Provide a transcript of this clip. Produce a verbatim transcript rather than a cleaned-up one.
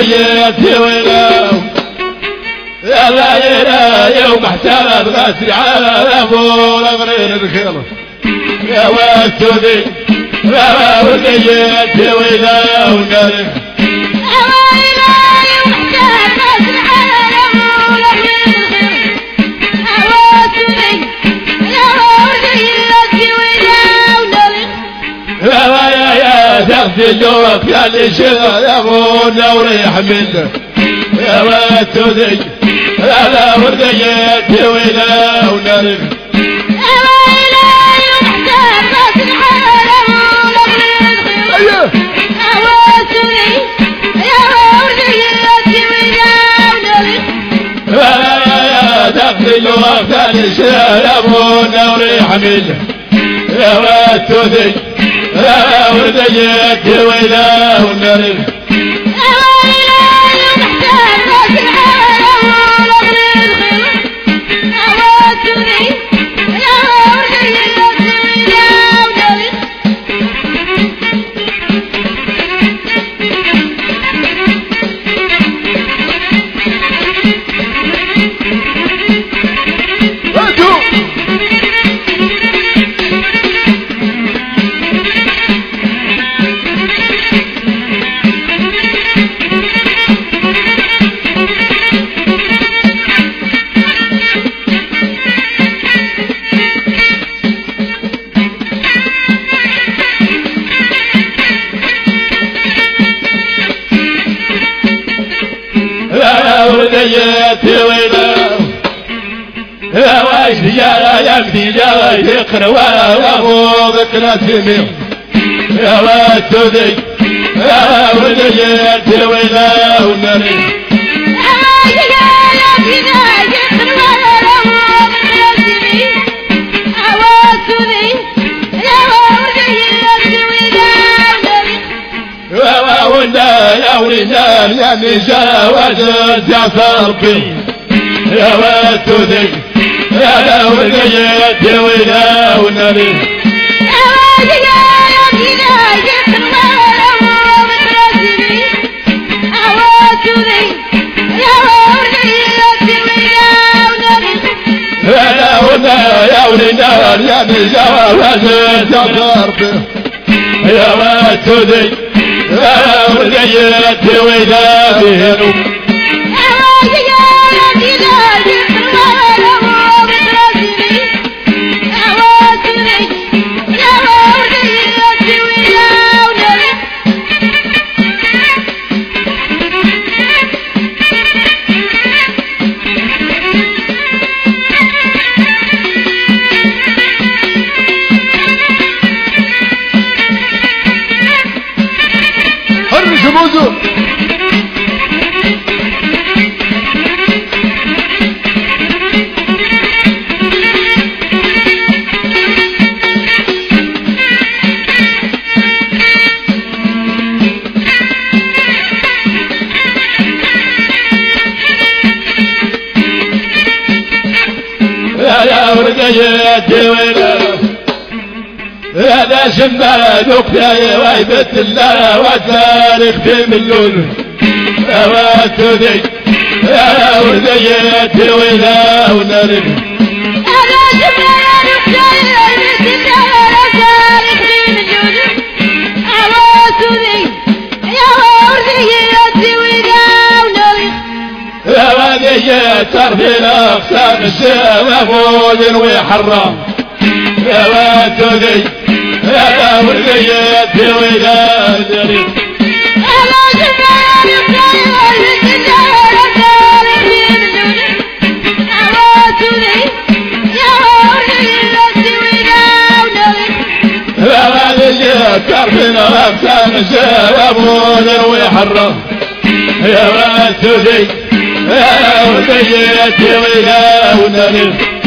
ورديتي ويلاو يا لا يوم احتلت غسري على ابو الغرير الخير يا واتودي يا ورديتي ويلاو ناري تغفي جوك يا اللي شغل يا ابو النور يحمل يا واتودي يا لا ورديتي ويلا ونرغ يا ويلا يحتاج بس الحرم ونرغ يا واتودي يا ورديتي ويلا ونرغ يا تغفي جوك يا اللي شغل يا ابو النور يحمل يا واتودي يا ورديتي ويلا ونرغ يا ويلا يحتاج بس الحرم ونرغ يا واتودي يا ورديتي ويلا ونرغ ورديتي ويلا يا وايد يا يمدي يا يقرا وابو ذكرى سمير يا واتودي يا ورديتي ويلا ونري يا ورجال يا نساء وجد يا صربي يا واتودي يا لا ورديتي ويلا ونري يا ورجال يا نساء وجد يا صربي يا واتودي يا ورديتي ويلا بهنو موزو يا ورديتي ويلا هذا شمالك يا وايبة الله وتاريخ في ملون يا واتودي يا ورديتي ويلا ونرغ هذا شمالك يا وايبة الله وتاريخ في ملون يا واتودي يا ورديتي ويلا ونرغ يا وادي ترفي الأقسام الشام فوز ويحرم يا واتودي يا ورديتي ويلا ونرغ هذا شمالك يا وايبة الله وتاريخ في ملون يا واتودي يا ورديتي ويلا ونرغ يا وادي ترفي الأقسام الشام فوز ويحرم يا واتودي يا ورديتي ويلا ونرغ